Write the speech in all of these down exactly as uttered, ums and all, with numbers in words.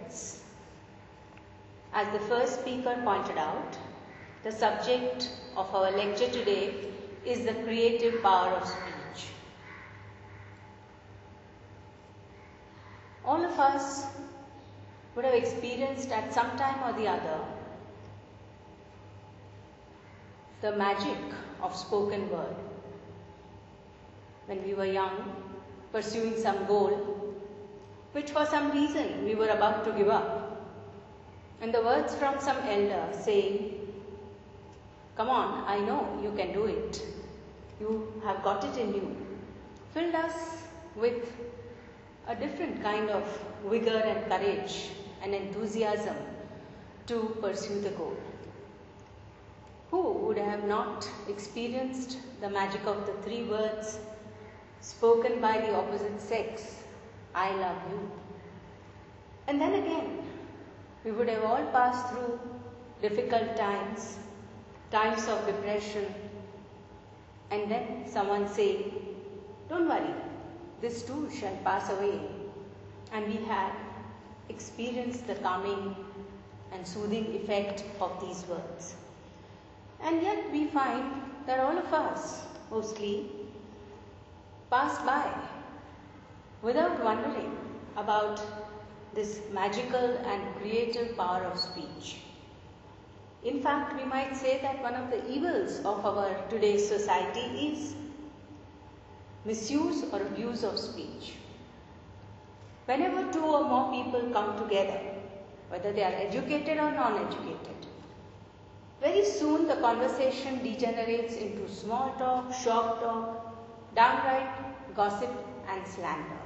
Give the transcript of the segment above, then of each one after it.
effects. As the first speaker pointed out, the subject of our lecture today is the creative power of speech. All of us would have experienced at some time or the other the magic of spoken word. When we were young, pursuing some goal, which for some reason we were about to give up, and the words from some elder saying, "Come on, I know you can do it. You have got it in you," filled us with a different kind of vigor and courage and enthusiasm to pursue the goal. Who would have not experienced the magic of the three words spoken by the opposite sex, "I love you"? And then again, we would have all passed through difficult times, times of depression, and then someone say, "Don't worry, this too shall pass away." And we had experienced the calming and soothing effect of these words. And yet we find that all of us mostly pass by without wondering about this magical and creative power of speech. In fact, we might say that one of the evils of our today's society is misuse or abuse of speech. Whenever two or more people come together, whether they are educated or non-educated, very soon the conversation degenerates into small talk, shop talk, downright gossip and slander.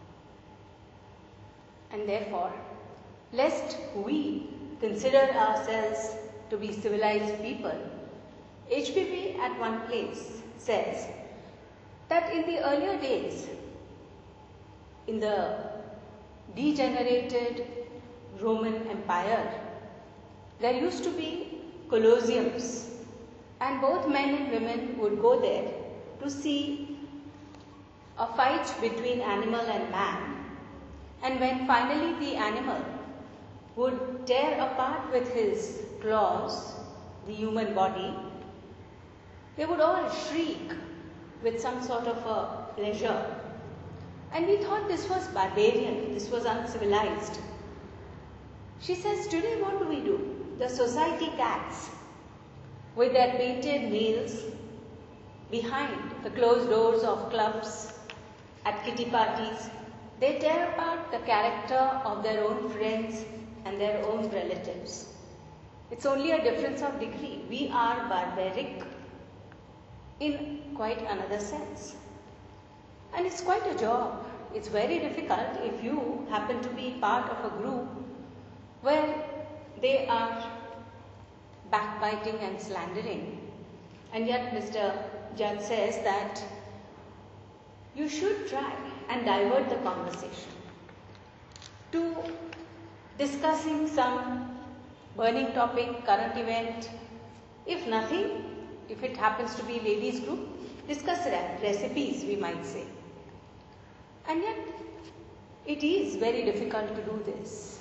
And therefore, lest we consider ourselves to be civilized people, H P P at one place says that in the earlier days, in the degenerated Roman Empire, there used to be colosseums, and both men and women would go there to see a fight between animal and man. And when finally the animal would tear apart with his claws the human body, they would all shriek with some sort of a pleasure. And we thought this was barbarian, this was uncivilized. She says, today what do we do? The society cats, with their painted nails behind the closed doors of clubs, at kitty parties, they tear apart the character of their own friends and their own relatives. It's only a difference of degree. We are barbaric in quite another sense. And it's quite a job. It's very difficult if you happen to be part of a group where they are backbiting and slandering. And yet Mister Judge says that you should try and divert the conversation to discussing some burning topic, current event. If nothing, if it happens to be ladies group, discuss recipes, we might say. And yet, it is very difficult to do this.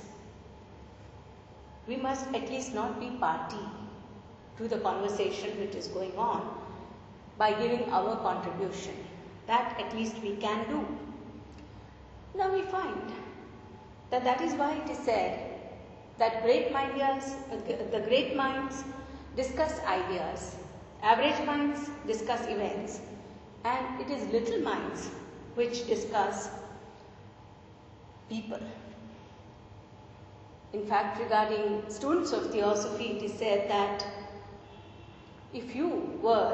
We must at least not be party to the conversation which is going on by giving our contribution. That at least we can do. Now we find that that is why it is said that great minds, the great minds discuss ideas, average minds discuss events, and it is little minds which discuss people. In fact, regarding students of theosophy, it is said that if you were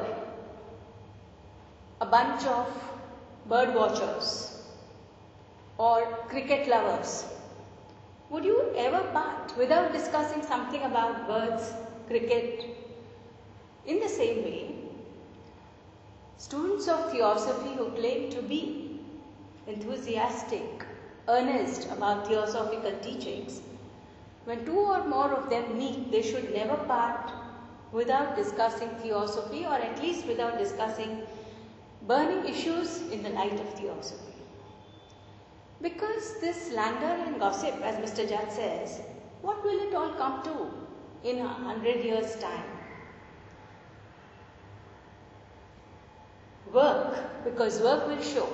a bunch of bird watchers or cricket lovers, would you ever part without discussing something about birds, cricket? In the same way, students of theosophy who claim to be enthusiastic, earnest about theosophical teachings, when two or more of them meet, they should never part without discussing theosophy, or at least without discussing burning issues in the light of theosophy. Because this slander and gossip, as Mister Judd says, what will it all come to in a hundred years' time? Work, because work will show.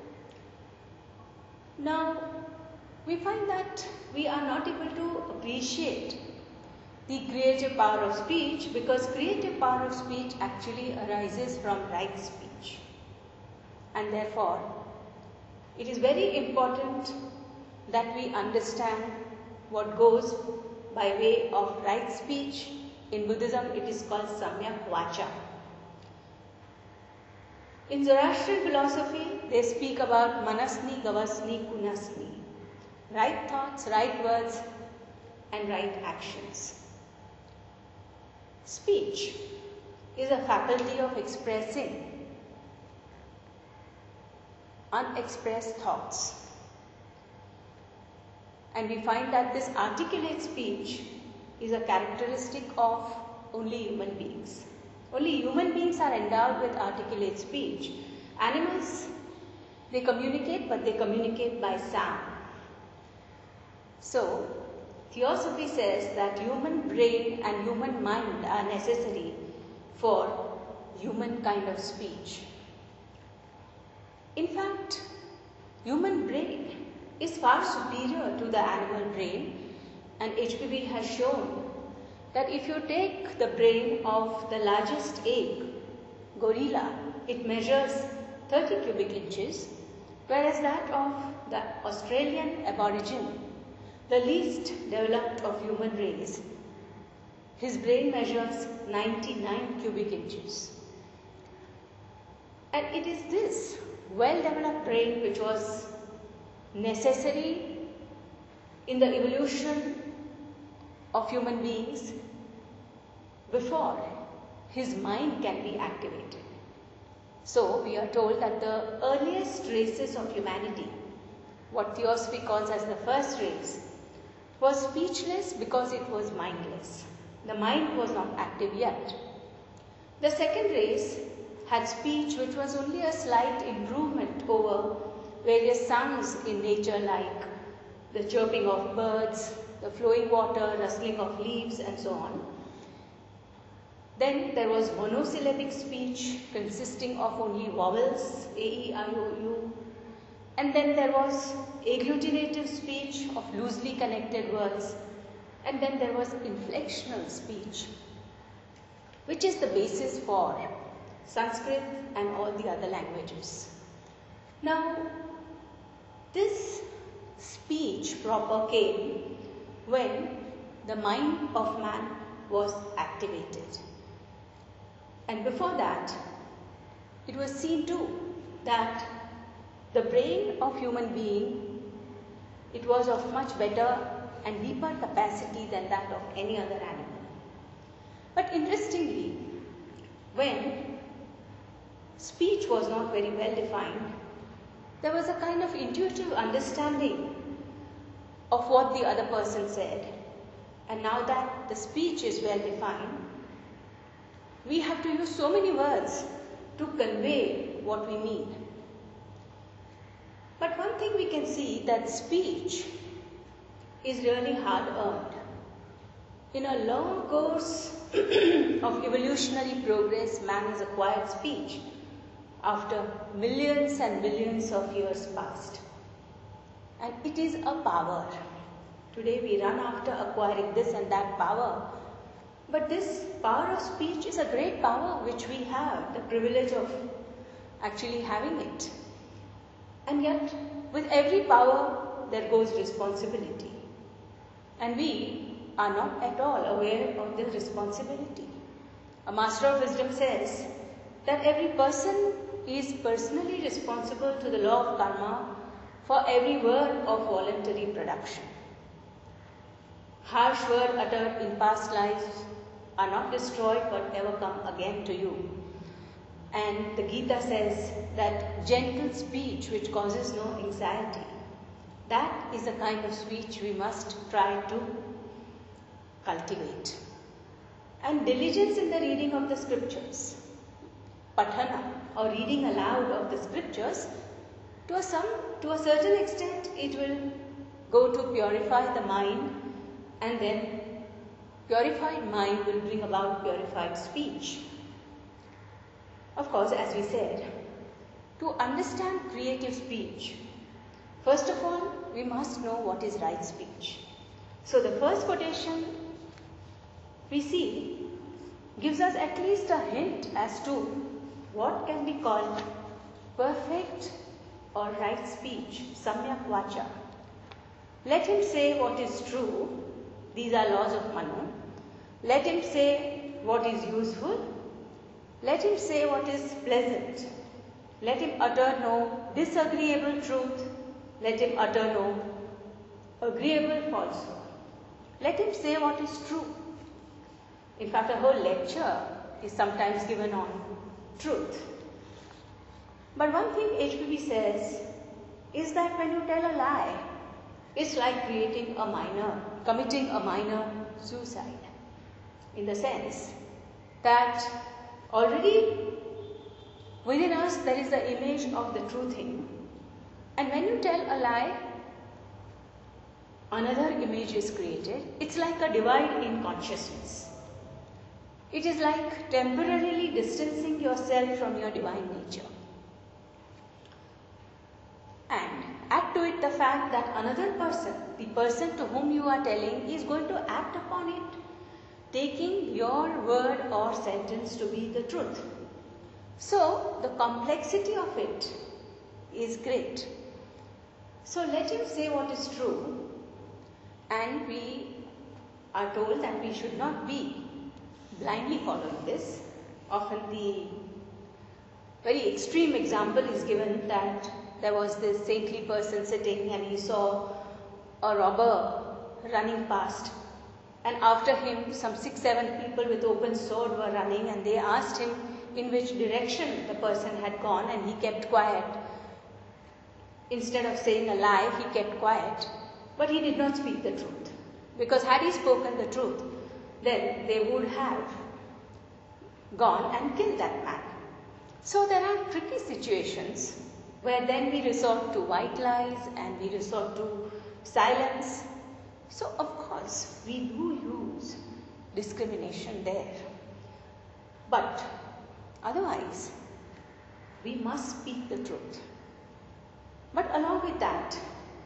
Now, we find that we are not able to appreciate the creative power of speech because creative power of speech actually arises from right speech. And therefore, it is very important that we understand what goes by way of right speech. In Buddhism, it is called Samyak Vacha. In Zoroastrian philosophy, they speak about Manasni, Gavasni, Kunasni. Right thoughts, right words, and right actions. Speech is a faculty of expressing unexpressed thoughts. And we find that this articulate speech is a characteristic of only human beings. Only human beings are endowed with articulate speech. Animals, they communicate, but they communicate by sound. So, Theosophy says that human brain and human mind are necessary for human kind of speech. In fact, human brain is far superior to the animal brain, and H P V has shown that if you take the brain of the largest ape, gorilla, it measures thirty cubic inches, whereas that of the Australian aborigine, the least developed of human race, his brain measures ninety-nine cubic inches. And it is this well-developed brain which was necessary in the evolution of human beings before his mind can be activated. So we are told that the earliest races of humanity, what Theosophy calls as the first race, was speechless because it was mindless. The mind was not active yet. The second race had speech which was only a slight improvement over various sounds in nature like the chirping of birds, the flowing water, rustling of leaves and so on. Then there was monosyllabic speech consisting of only vowels, A, E, I, O, U. And then there was agglutinative speech of loosely connected words. And then there was inflectional speech, which is the basis for Sanskrit and all the other languages. Now, this speech proper came when the mind of man was activated. And before that, it was seen too that the brain of human being, it was of much better and deeper capacity than that of any other animal. But interestingly, when speech was not very well defined, there was a kind of intuitive understanding of what the other person said. And now that the speech is well defined, we have to use so many words to convey what we mean. But one thing we can see that speech is really hard earned. In a long course of evolutionary progress, man has acquired speech after millions and millions of years past. And it is a power. Today we run after acquiring this and that power. But this power of speech is a great power which we have, the privilege of actually having it. And yet, with every power, there goes responsibility. And we are not at all aware of this responsibility. A Master of Wisdom says that every person is personally responsible to the law of karma for every word of voluntary production. Harsh words uttered in past lives are not destroyed but ever come again to you. And the Gita says that gentle speech which causes no anxiety, that is the kind of speech we must try to cultivate. And diligence in the reading of the scriptures, pathana or reading aloud of the scriptures, To a, some, to a certain extent, it will go to purify the mind, and then purified mind will bring about purified speech. Of course, as we said, to understand creative speech, first of all, we must know what is right speech. So the first quotation we see gives us at least a hint as to what can be called perfect or right speech, samyak vacha. Let him say what is true. These are laws of Manu. Let him say what is useful. Let him say what is pleasant. Let him utter no disagreeable truth. Let him utter no agreeable falsehood. Let him say what is true. In fact, a whole lecture is sometimes given on truth. But one thing H P B says is that when you tell a lie, it's like creating a minor, committing a minor suicide. In the sense that already within us there is the image of the true thing. And when you tell a lie, another image is created. It's like a divide in consciousness. It is like temporarily distancing yourself from your divine nature. And add to it the fact that another person, the person to whom you are telling, is going to act upon it, taking your word or sentence to be the truth. So, the complexity of it is great. So, let him say what is true, and we are told that we should not be blindly following this. Often the very extreme example is given that there was this saintly person sitting and he saw a robber running past, and after him some six, seven people with open sword were running, and they asked him in which direction the person had gone, and he kept quiet. Instead of saying a lie, he kept quiet, but he did not speak the truth, because had he spoken the truth, then they would have gone and killed that man. So there are tricky situations where then we resort to white lies and we resort to silence. So of course we do use discrimination there. But otherwise we must speak the truth. But along with that,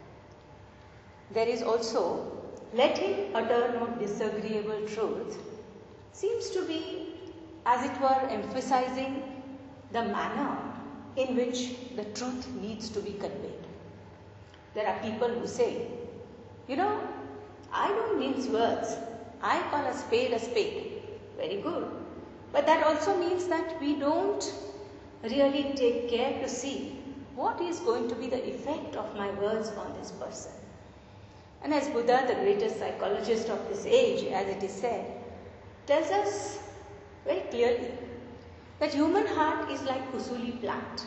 there is also let him utter no disagreeable truth, seems to be, as it were, emphasizing the manner in which the truth needs to be conveyed. There are people who say, you know, I don't mince words. I call a spade a spade. Very good. But that also means that we don't really take care to see what is going to be the effect of my words on this person. And as Buddha, the greatest psychologist of this age, as it is said, tells us very clearly that human heart is like kusuli plant.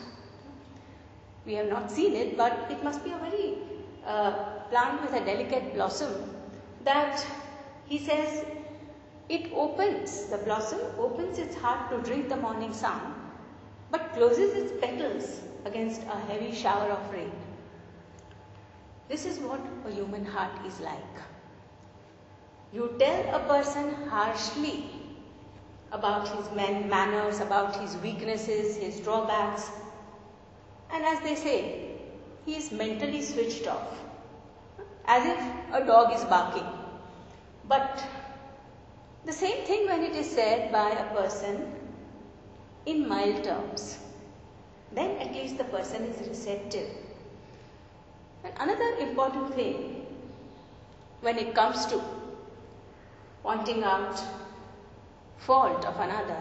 We have not seen it, but it must be a very uh, plant with a delicate blossom that he says it opens, the blossom opens its heart to drink the morning sun, but closes its petals against a heavy shower of rain. This is what a human heart is like. You tell a person harshly about his man- manners, about his weaknesses, his drawbacks, and as they say, he is mentally switched off, as if a dog is barking. But the same thing when it is said by a person in mild terms, then at least the person is receptive. And another important thing when it comes to pointing out fault of another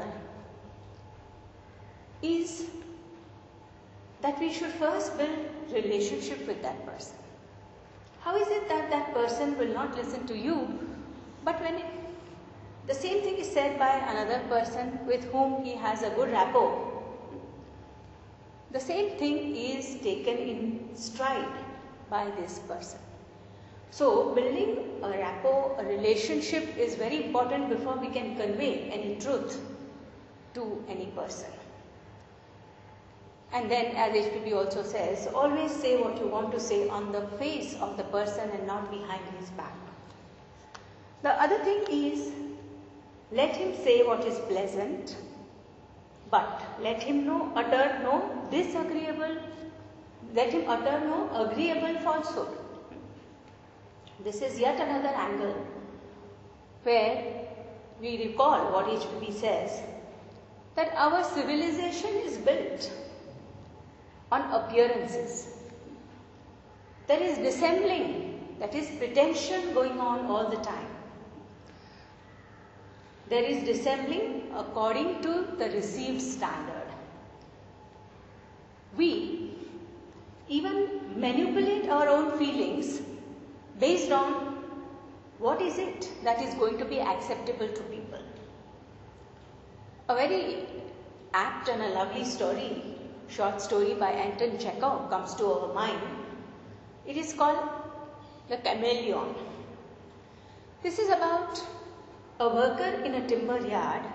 is that we should first build relationship with that person. How is it that that person will not listen to you, but when it, the same thing is said by another person with whom he has a good rapport, the same thing is taken in stride by this person. So building a rapport, a relationship is very important before we can convey any truth to any person. And then, as H P B also says, always say what you want to say on the face of the person and not behind his back. The other thing is, let him say what is pleasant, but let him no utter no disagreeable, let him utter no agreeable falsehood. This is yet another angle where we recall what H P B says, that our civilization is built on appearances. There is dissembling, that is pretension going on all the time. There is dissembling according to the received standard. We even manipulate our own feelings based on what is it that is going to be acceptable to people. A very apt and a lovely story, short story by Anton Chekhov comes to our mind. It is called The Chameleon. This is about a worker in a timber yard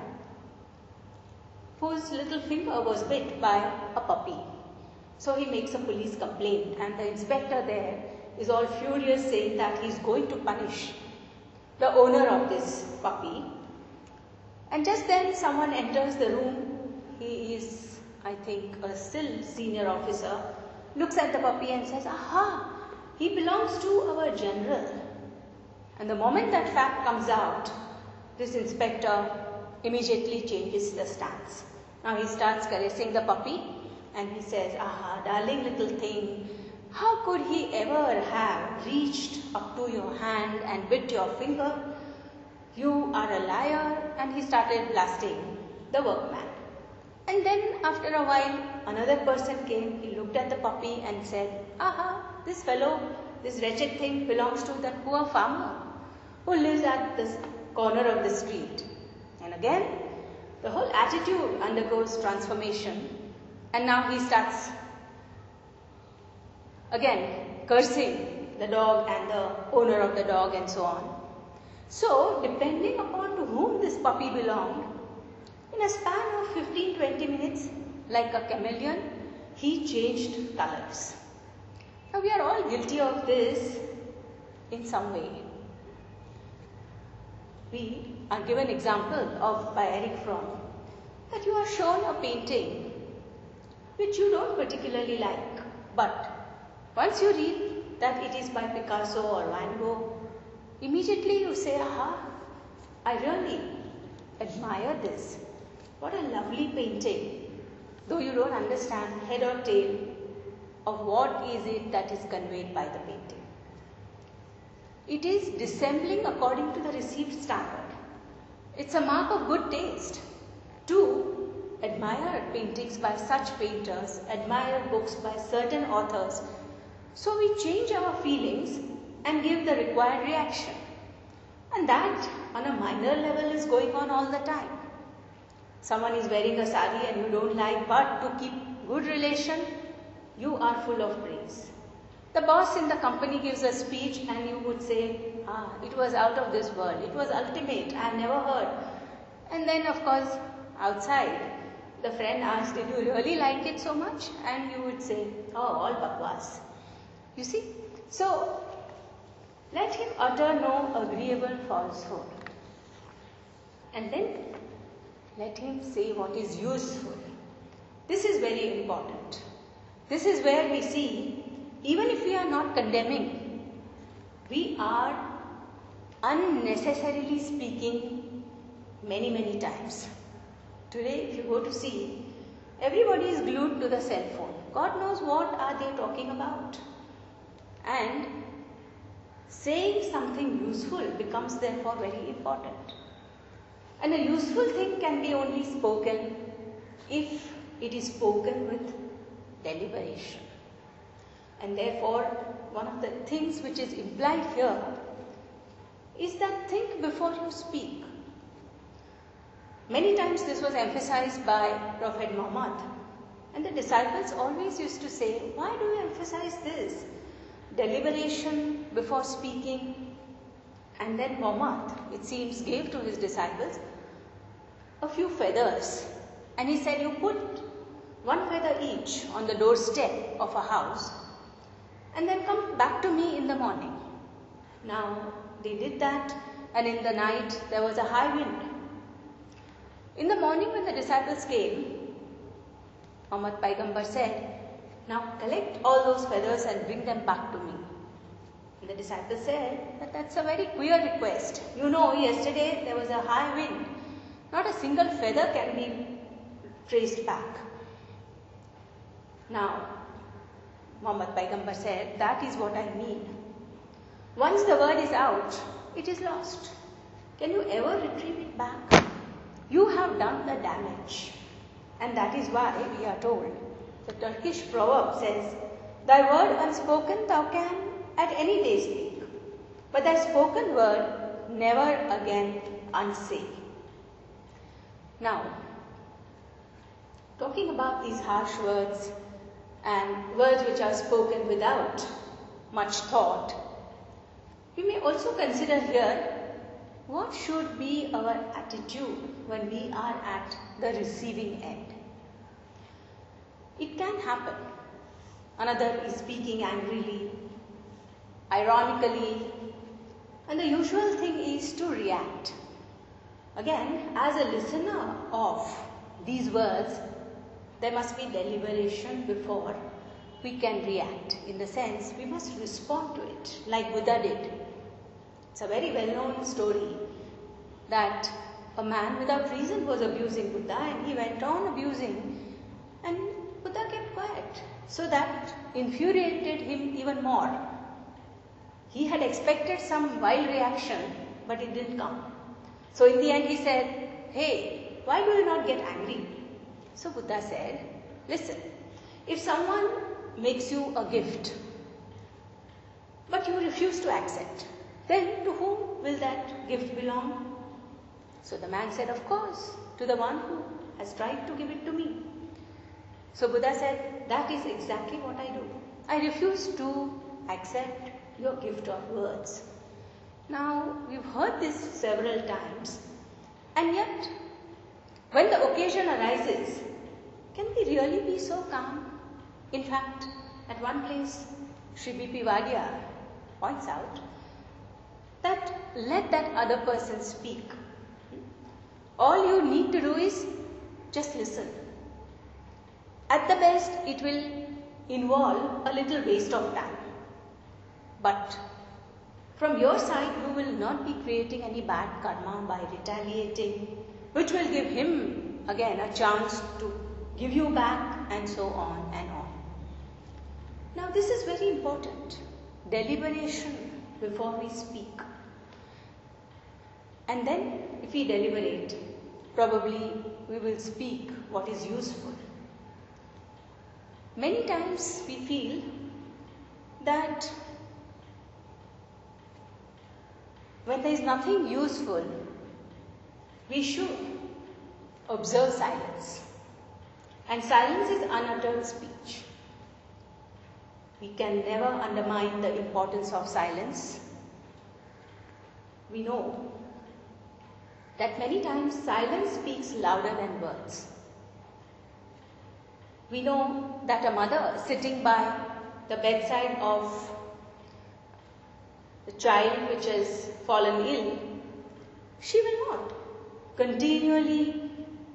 whose little finger was bit by a puppy. So he makes a police complaint, and the inspector there is all furious, saying that he is going to punish the owner of this puppy. And just then someone enters the room. He is, I think, a still senior officer, looks at the puppy and says, aha, he belongs to our general. And the moment that fact comes out, this inspector immediately changes the stance. Now he starts caressing the puppy and he says, aha, darling little thing, how could he ever have reached up to your hand and bit your finger? You are a liar. And he started blasting the workman. And then after a while, another person came, he looked at the puppy and said, aha, this fellow, this wretched thing belongs to that poor farmer who lives at this corner of the street. And again, the whole attitude undergoes transformation, and now he starts again cursing the dog and the owner of the dog and so on. So, depending upon to whom this puppy belonged, in a span of fifteen to twenty minutes, like a chameleon, he changed colors. Now, we are all guilty of this in some way. We are given example of by Erich Fromm that you are shown a painting which you don't particularly like, but once you read that it is by Picasso or Van Gogh, immediately you say, aha, I really admire this. What a lovely painting, though you don't understand head or tail of what is it that is conveyed by the painting. It is dissembling according to the received standard. It's a mark of good taste to admire paintings by such painters, admire books by certain authors. So we change our feelings and give the required reaction. And that on a minor level is going on all the time. Someone is wearing a sari and you don't like, but to keep good relation, you are full of praise. The boss in the company gives a speech and you would say, ah, it was out of this world, it was ultimate, I have never heard. And then of course, outside, the friend asked, did you really like it so much? And you would say, oh, all bakwas. You see? So, let him utter no agreeable falsehood. And then, let him say what is useful. This is very important. This is where we see, even if we are not condemning, we are unnecessarily speaking many, many times. Today, if you go to see, everybody is glued to the cell phone. God knows what are they talking about. And saying something useful becomes therefore very important. And a useful thing can be only spoken if it is spoken with deliberation. And therefore, one of the things which is implied here is that think before you speak. Many times this was emphasized by Prophet Muhammad, and the disciples always used to say, why do you emphasize this? Deliberation before speaking. And then Muhammad, it seems, gave to his disciples a few feathers. And he said, you put one feather each on the doorstep of a house and then come back to me in the morning. Now, they did that, and in the night there was a high wind. In the morning when the disciples came, Muhammad Paigambar said, now collect all those feathers and bring them back to me. And the disciples said that that's a very queer request. You know, yesterday there was a high wind. Not a single feather can be traced back. Now, Muhammad Paigambar said, that is what I mean. Once the word is out, it is lost. Can you ever retrieve it back? You have done the damage. And that is why we are told, the Turkish proverb says, thy word unspoken thou can at any day speak, but thy spoken word never again unsay. Now, talking about these harsh words and words which are spoken without much thought, we may also consider here what should be our attitude when we are at the receiving end. It can happen. Another is speaking angrily, ironically, and the usual thing is to react. Again, as a listener of these words, there must be deliberation before we can react. In the sense, we must respond to it, like Buddha did. It's a very well-known story that a man without reason was abusing Buddha, and he went on abusing, and Buddha kept quiet. So that infuriated him even more. He had expected some wild reaction, but it didn't come. So in the end he said, hey, why do you not get angry? So Buddha said, listen, if someone makes you a gift, but you refuse to accept, then to whom will that gift belong? So the man said, of course, to the one who has tried to give it to me. So Buddha said, that is exactly what I do. I refuse to accept your gift of words. Now, we've heard this several times, and yet, when the occasion arises, can we really be so calm? In fact, at one place, Sri B P Wadia points out that let that other person speak. All you need to do is just listen. At the best, it will involve a little waste of time. But from your side, you will not be creating any bad karma by retaliating, which will give him, again, a chance to give you back, and so on and on. Now, this is very important. Deliberation before we speak. And then, if we deliberate, probably we will speak what is useful. Many times we feel that when there is nothing useful, we should observe silence. And silence is unuttered speech. We can never undermine the importance of silence. We know that many times silence speaks louder than words. We know that a mother sitting by the bedside of the child which has fallen ill, she will not continually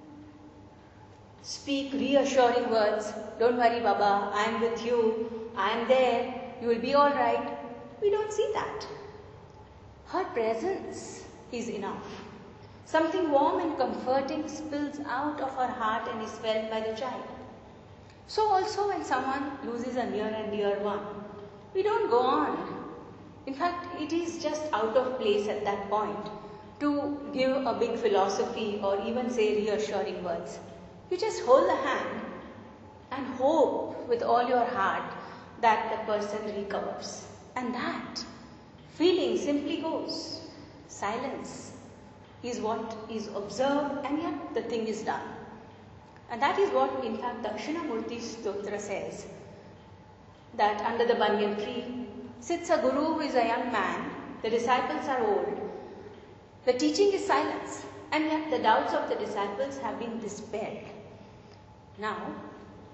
speak reassuring words. Don't worry, Baba, I am with you, I am there, you will be all right. We don't see that. Her presence is enough. Something warm and comforting spills out of her heart and is felt by the child. So also when someone loses a near and dear one, we don't go on. In fact, it is just out of place at that point to give a big philosophy or even say reassuring words. You just hold the hand and hope with all your heart that the person recovers. And that feeling simply goes. Silence is what is observed, and yet the thing is done. And that is what, in fact, Dakshinamurti Stotra says, that under the banyan tree sits a guru who is a young man, the disciples are old, the teaching is silence, and yet the doubts of the disciples have been dispelled. Now,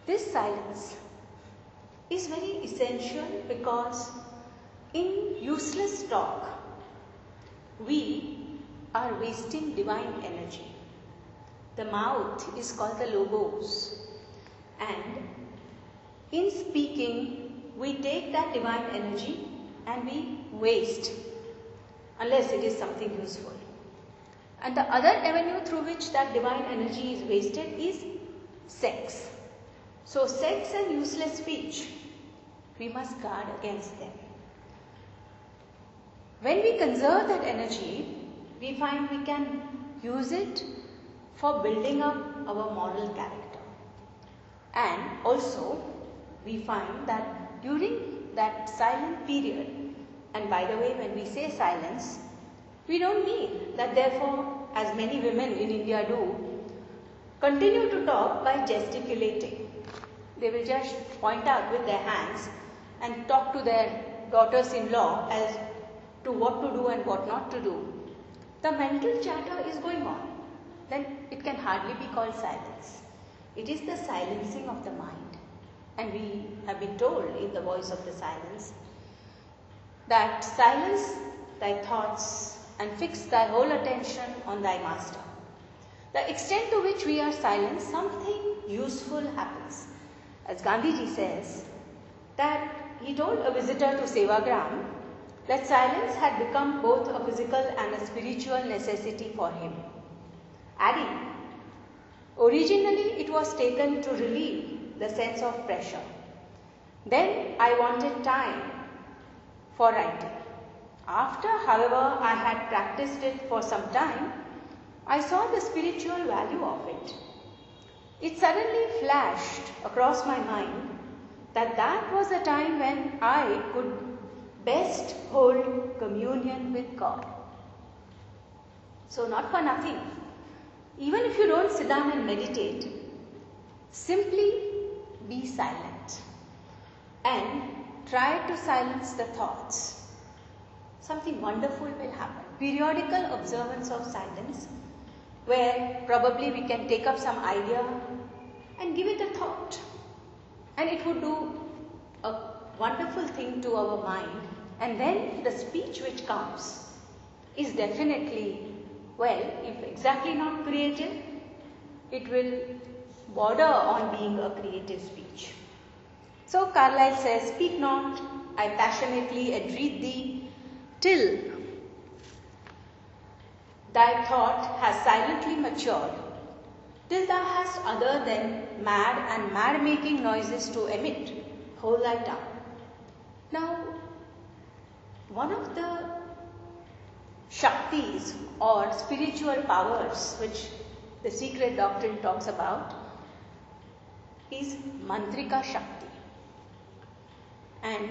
This silence is very essential because in useless talk, we are wasting divine energy. The mouth is called the logos, and in speaking, we take that divine energy and we waste, unless it is something useful. And the other avenue through which that divine energy is wasted is sex. So sex and useless speech, we must guard against them. When we conserve that energy, we find we can use it for building up our moral character. And also, we find that during that silent period, and by the way, when we say silence, we don't mean that therefore, as many women in India do, continue to talk by gesticulating. They will just point out with their hands and talk to their daughters-in-law as to what to do and what not to do. The mental chatter is going on. Then it can hardly be called silence. It is the silencing of the mind. And we have been told in the voice of the silence that silence thy thoughts and fix thy whole attention on thy master. The extent to which we are silent, something useful happens. As Gandhiji says, that he told a visitor to Sevagram that silence had become both a physical and a spiritual necessity for him. Adding, originally it was taken to relieve the sense of pressure. Then I wanted time for writing. After, however, I had practiced it for some time, I saw the spiritual value of it. It suddenly flashed across my mind that that was the time when I could best hold communion with God. So not for nothing, even if you don't sit down and meditate, simply be silent and try to silence the thoughts. Something wonderful will happen. Periodical observance of silence, where probably we can take up some idea and give it a thought. And it would do a wonderful thing to our mind. And then the speech which comes is definitely, well, if exactly not creative, it will border on being a creative speech. So Carlyle says, speak not, I passionately entreat thee, till thy thought has silently matured, till thou hast other than mad and mad-making noises to emit, hold thy tongue. Now, one of the Shaktis or spiritual powers which the secret doctrine talks about is Mantrika Shakti. And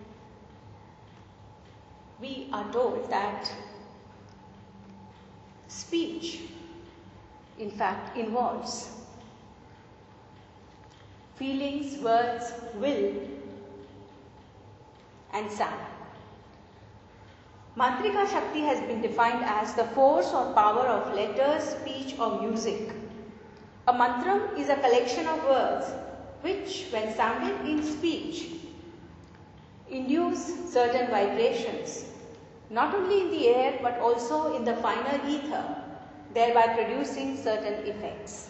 we are told that speech, in fact, involves feelings, words, will, and sound. Mantrika Shakti has been defined as the force or power of letters, speech, or music. A mantram is a collection of words which, when sounded in speech, induce certain vibrations, not only in the air but also in the finer ether, thereby producing certain effects.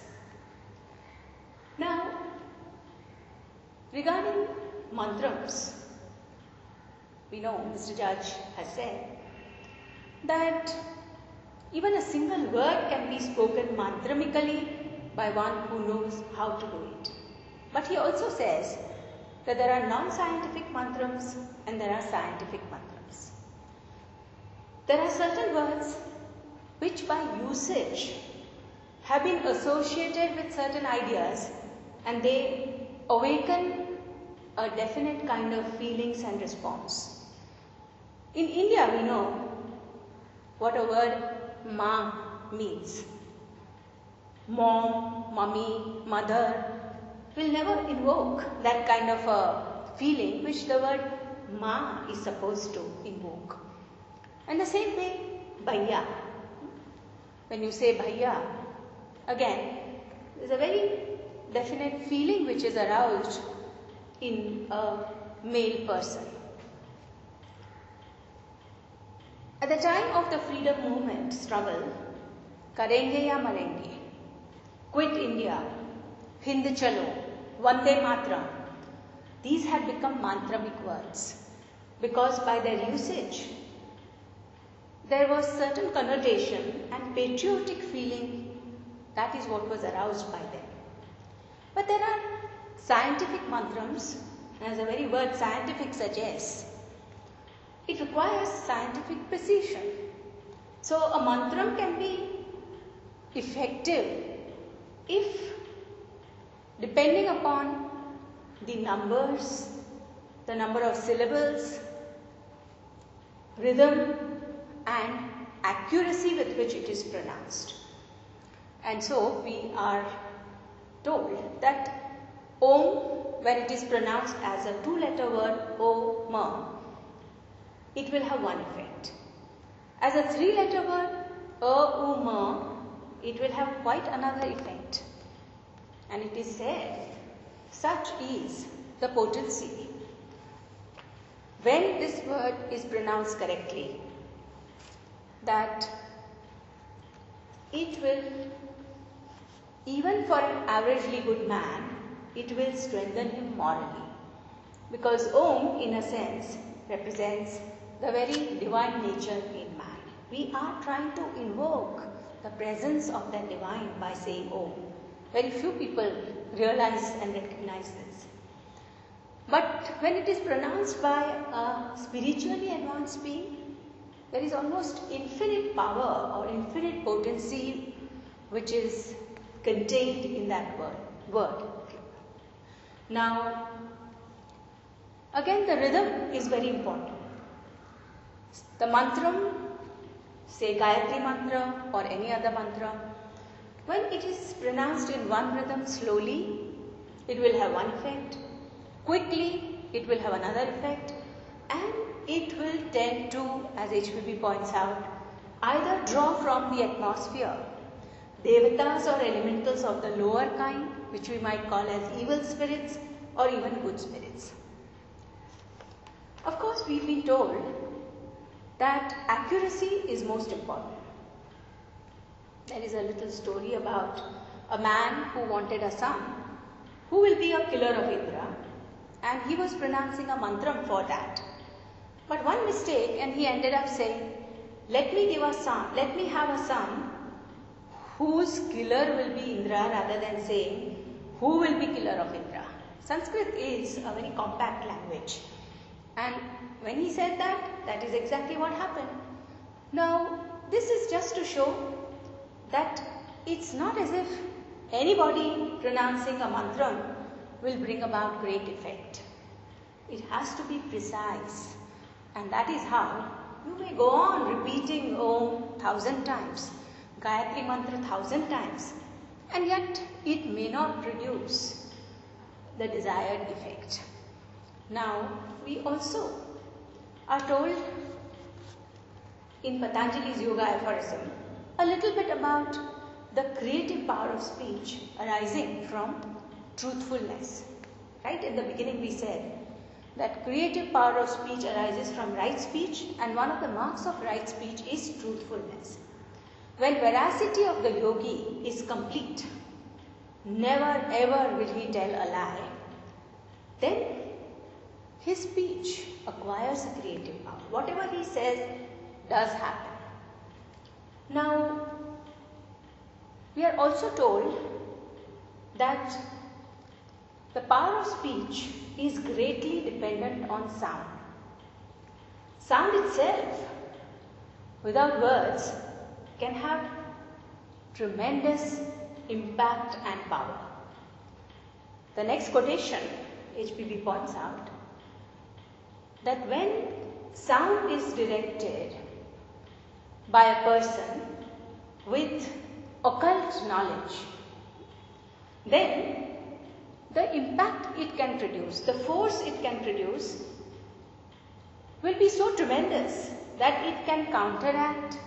Now, regarding mantrams, we know Mister Judge has said that even a single word can be spoken mantramically by one who knows how to do it. But he also says that there are non-scientific mantrams and there are scientific mantrams. There are certain words which by usage have been associated with certain ideas and they awaken a definite kind of feelings and response. In India, we know what a word ma means. Mom, mummy, mother will never invoke that kind of a feeling which the word ma is supposed to invoke. And the same way, bhaiya. When you say bhaiya, again, there's a very definite feeling which is aroused in a male person. At the time of the freedom movement struggle, Karenge ya Marenge, Quit India, Hind Chalo, Vande Mataram, these had become mantramic words because by their usage there was certain connotation and patriotic feeling, that is what was aroused by them. But there are scientific mantrams, as the very word scientific suggests. It requires scientific precision. So a mantram can be effective if, depending upon the numbers, the number of syllables, rhythm and accuracy with which it is pronounced. And so we are told that Om, when it is pronounced as a two-letter word, O-M, it will have one effect. As a three-letter word, A-U-M, it will have quite another effect. And it is said, such is the potency. When this word is pronounced correctly, that it will, even for an averagely good man, it will strengthen him morally. Because Om, in a sense, represents the very divine nature in man. We are trying to invoke the presence of the divine by saying Om. Very few people realize and recognize this. But when it is pronounced by a spiritually advanced being, there is almost infinite power or infinite potency which is contained in that word. word. Now, again the rhythm is very important. The mantram, say Gayatri mantra or any other mantra, when it is pronounced in one rhythm slowly, it will have one effect. Quickly, it will have another effect. And it will tend to, as H P B points out, either draw from the atmosphere devatas or elementals of the lower kind, which we might call as evil spirits or even good spirits. Of course, we've been told that accuracy is most important. There is a little story about a man who wanted a son who will be a killer of Indra, and he was pronouncing a mantram for that. But one mistake, and he ended up saying, let me give a son, let me have a son whose killer will be Indra, rather than saying, who will be killer of Indra. Sanskrit is a very compact language. And when he said that, that is exactly what happened. Now, this is just to show that it's not as if anybody pronouncing a mantram will bring about great effect. It has to be precise. And that is how you may go on repeating Om thousand times, Gayatri mantra thousand times, and yet it may not produce the desired effect. Now, we also are told in Patanjali's Yoga Aphorism a little bit about the creative power of speech arising from truthfulness. Right? In the beginning we said that creative power of speech arises from right speech, and one of the marks of right speech is truthfulness. When veracity of the yogi is complete, never ever will he tell a lie, then his speech acquires a creative power. Whatever he says does happen. Now, we are also told that the power of speech is greatly dependent on sound. Sound itself, without words, can have tremendous impact and power. The next quotation, H P B points out, that when sound is directed by a person with occult knowledge, then the impact it can produce, the force it can produce, will be so tremendous that it can counteract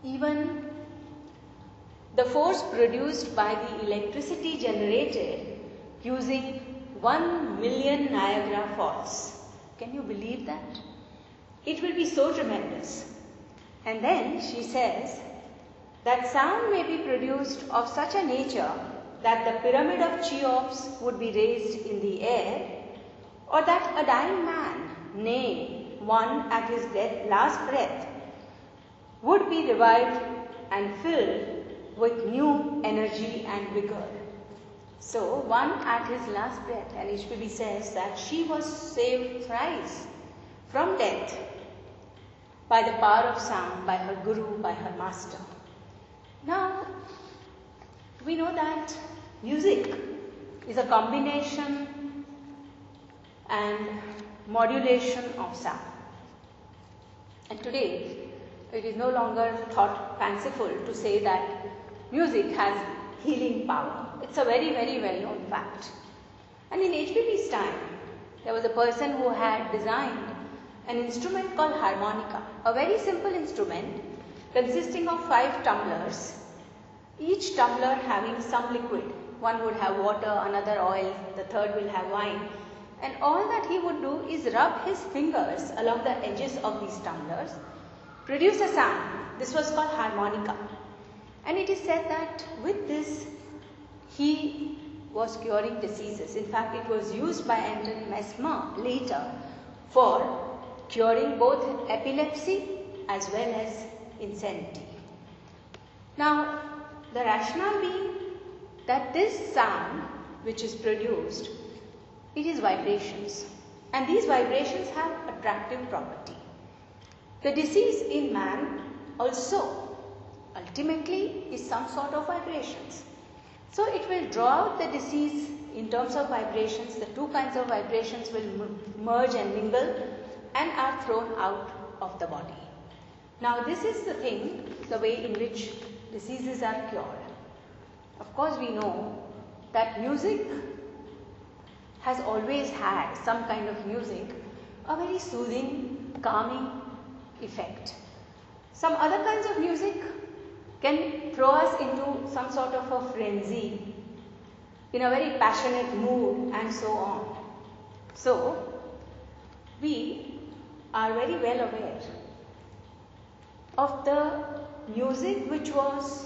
even the force produced by the electricity generated using one million Niagara Falls. Can you believe that? It will be so tremendous. And then she says that sound may be produced of such a nature that the pyramid of Cheops would be raised in the air, or that a dying man, nay, one at his death, last breath, would be revived and filled with new energy and vigor. So, one at his last breath, and Ishpili says that she was saved thrice from death by the power of sound, by her guru, by her master. Now, we know that music is a combination and modulation of sound. And today, it is no longer thought fanciful to say that music has healing power. It's a very, very well-known fact. And in H P P's time, there was a person who had designed an instrument called harmonica, a very simple instrument consisting of five tumblers, each tumbler having some liquid. One would have water, another oil, the third will have wine. And all that he would do is rub his fingers along the edges of these tumblers, produce a sound. This was called harmonica. And it is said that with this, he was curing diseases. In fact, it was used by Anton Mesmer later for curing both epilepsy as well as insanity. Now, the rationale being that this sound which is produced, it is vibrations, and these vibrations have attractive property. The disease in man also ultimately is some sort of vibrations. So it will draw out the disease in terms of vibrations. The two kinds of vibrations will merge and mingle and are thrown out of the body. Now this is the thing, the way in which diseases are cured. Of course we know that music has always had, some kind of music, a very soothing, calming effect. Some other kinds of music can throw us into some sort of a frenzy, in a very passionate mood and so on. So, we are very well aware of the music which was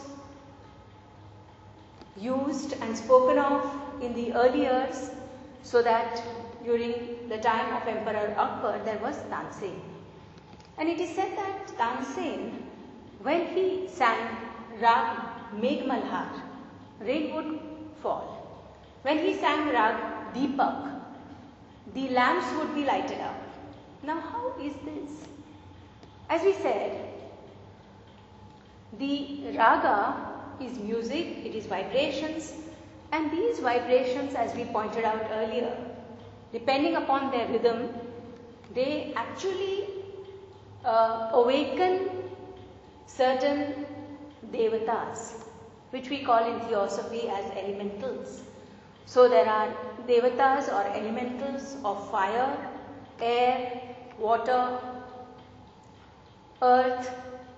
used and spoken of in the early years, so that during the time of Emperor Akbar there was Tansen. And it is said that Tansen, when he sang Rag Megh Malhar, rain would fall. When he sang Rag Deepak, the lamps would be lighted up. Now how is this? As we said, the raga is music, it is vibrations, and these vibrations, as we pointed out earlier, depending upon their rhythm, they actually uh, awaken certain devatas, which we call in theosophy as elementals. So there are devatas or elementals of fire, air, water, earth,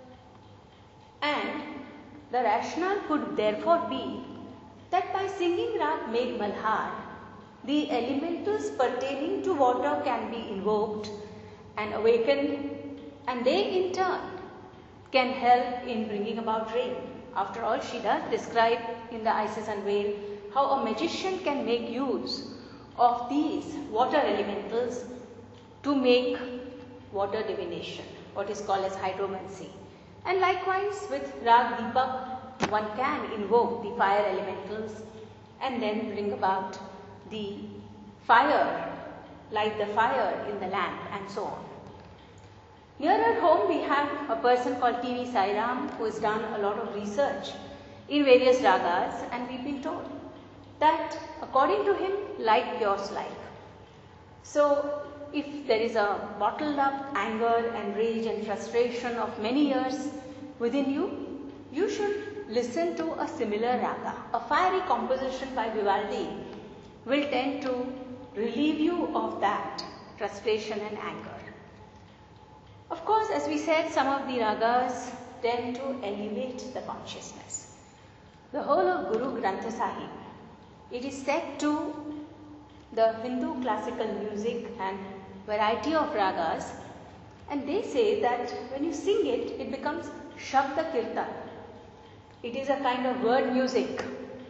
and the rationale could therefore be that by singing Rag Megh Malhar, the elementals pertaining to water can be invoked and awakened, and they in turn can help in bringing about rain. After all, she does describe in the Isis Unveiled how a magician can make use of these water elementals to make water divination, what is called as hydromancy. And likewise with Rag Deepak, one can invoke the fire elementals and then bring about the fire, light the fire in the lamp and so on. Nearer home we have a person called T V Sairam who has done a lot of research in various ragas, and we've been told that according to him, like cures like. So if there is a bottled up anger and rage and frustration of many years within you, you should listen to a similar raga. A fiery composition by Vivaldi will tend to relieve you of that frustration and anger. Of course, as we said, some of the ragas tend to elevate the consciousness. The whole of Guru Granth Sahib It is set to the Hindu classical music and variety of ragas, and they say that when you sing it, it becomes Shabda Kirtan. It is a kind of word music,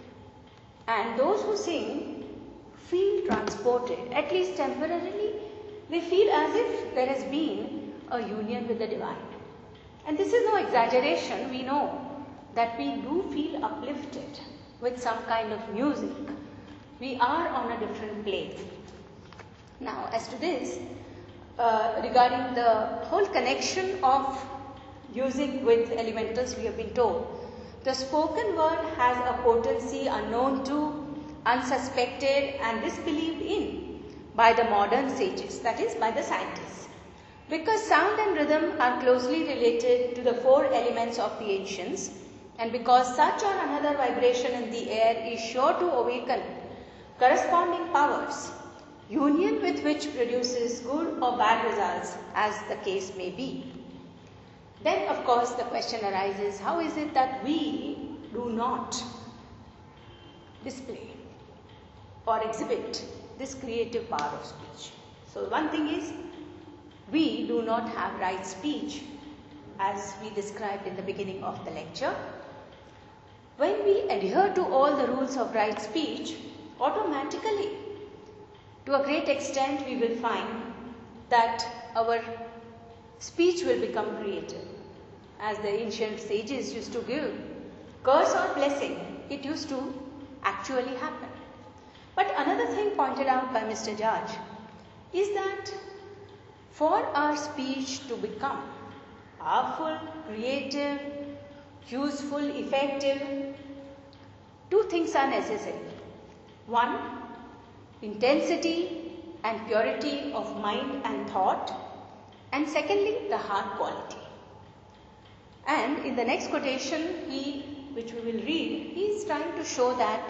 and those who sing feel transported, at least temporarily. They feel as if there has been a union with the divine. And this is no exaggeration. We know that we do feel uplifted with some kind of music. We are on a different plane. Now, as to this, uh, regarding the whole connection of music with elementals, we have been told the spoken word has a potency unknown to, unsuspected and disbelieved in by the modern sages, that is, by the scientists. Because sound and rhythm are closely related to the four elements of the ancients, and because such or another vibration in the air is sure to awaken corresponding powers, union with which produces good or bad results, as the case may be. Then, of course, the question arises, how is it that we do not display or exhibit this creative power of speech? So, one thing is, we do not have right speech, as we described in the beginning of the lecture. When we adhere to all the rules of right speech, automatically, to a great extent, we will find that our speech will become creative. As the ancient sages used to give curse or blessing, it used to actually happen. But another thing pointed out by Mister Judge is that for our speech to become powerful, creative, useful, effective, two things are necessary. One, intensity and purity of mind and thought, and secondly, the heart quality. And in the next quotation, he, which we will read, he is trying to show that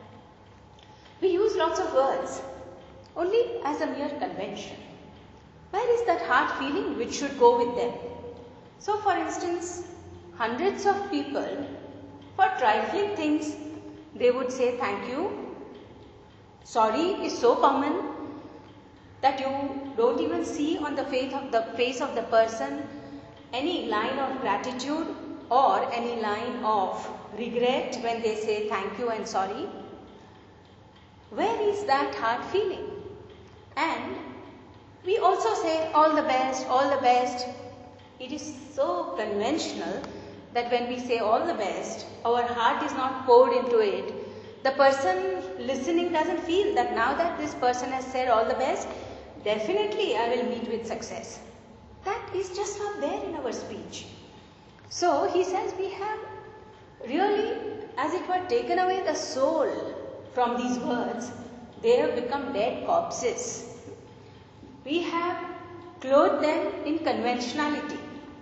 we use lots of words only as a mere convention. Where is that heart feeling which should go with them? So, for instance, hundreds of people, for trifling things, they would say thank you. Sorry is so common that you don't even see on the face of the face of the person any line of gratitude or any line of regret when they say thank you and sorry. Where is that heart feeling? And we also say all the best, all the best. It is so conventional that when we say all the best, our heart is not poured into it. The person listening doesn't feel that now that this person has said all the best, definitely I will meet with success. That is just not there in our speech. So he says we have really, as it were, taken away the soul from these words. They have become dead corpses. We have clothed them in conventionality.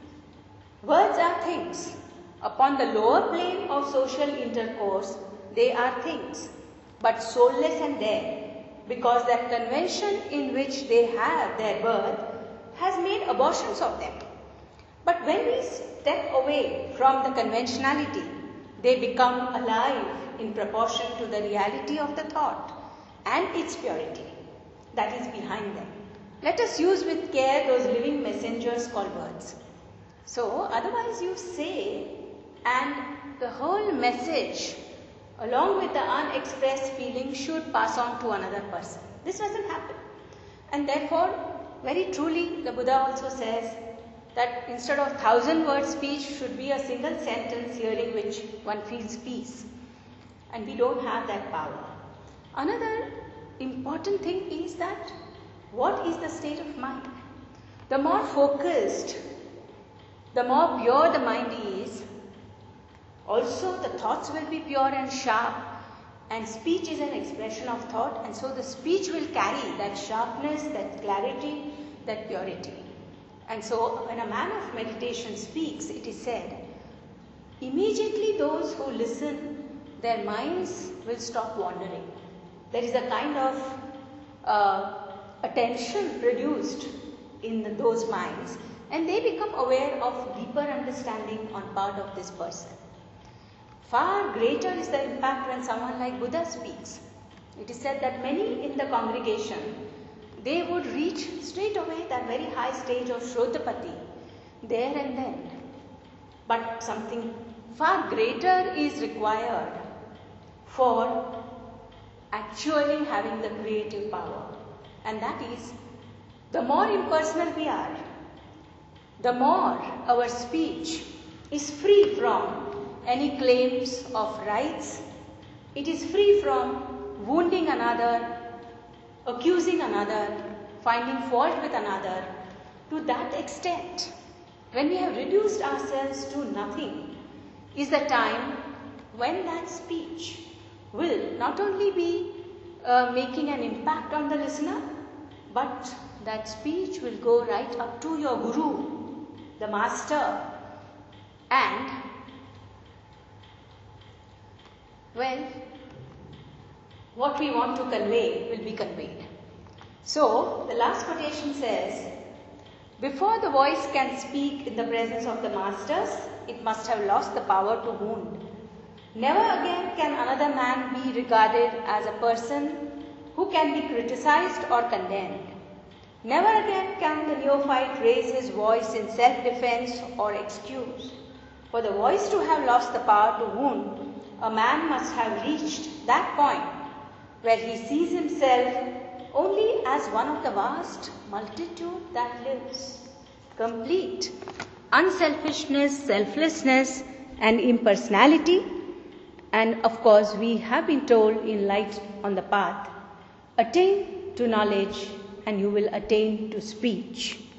Words are things. Upon the lower plane of social intercourse, they are things, but soulless and dead, because that convention in which they have their birth has made abortions of them. But when we step away from the conventionality, they become alive in proportion to the reality of the thought and its purity that is behind them. Let us use with care those living messengers called words. So, otherwise you say, and the whole message along with the unexpressed feeling should pass on to another person. This doesn't happen. And therefore, very truly, the Buddha also says that instead of thousand word speech should be a single sentence hearing which one feels peace. And we don't have that power. Another important thing is that what is the state of mind? The more focused, the more pure the mind is, also the thoughts will be pure and sharp, and speech is an expression of thought, and so the speech will carry that sharpness, that clarity, that purity. And so when a man of meditation speaks, it is said, immediately those who listen, their minds will stop wandering. There is a kind of uh, attention produced in the, those minds, and they become aware of deeper understanding on part of this person. Far greater is the impact when someone like Buddha speaks. It is said that many in the congregation, they would reach straight away that very high stage of Shrodapati there and then. But something far greater is required for actually having the creative power. And that is, the more impersonal we are, the more our speech is free from any claims of rights. It is free from wounding another, accusing another, finding fault with another. To that extent, when we have reduced ourselves to nothing, is the time when that speech will not only be uh, making an impact on the listener, but that speech will go right up to your guru, the master, and, well, what we want to convey will be conveyed. So, the last quotation says, before the voice can speak in the presence of the masters, it must have lost the power to wound. Never again can another man be regarded as a person who can be criticized or condemned. Never again can the neophyte raise his voice in self-defense or excuse. For the voice to have lost the power to wound, a man must have reached that point where he sees himself only as one of the vast multitude that lives. Complete unselfishness, selflessness, and impersonality. And of course, we have been told in Light on the Path, attain to knowledge and you will attain to speech.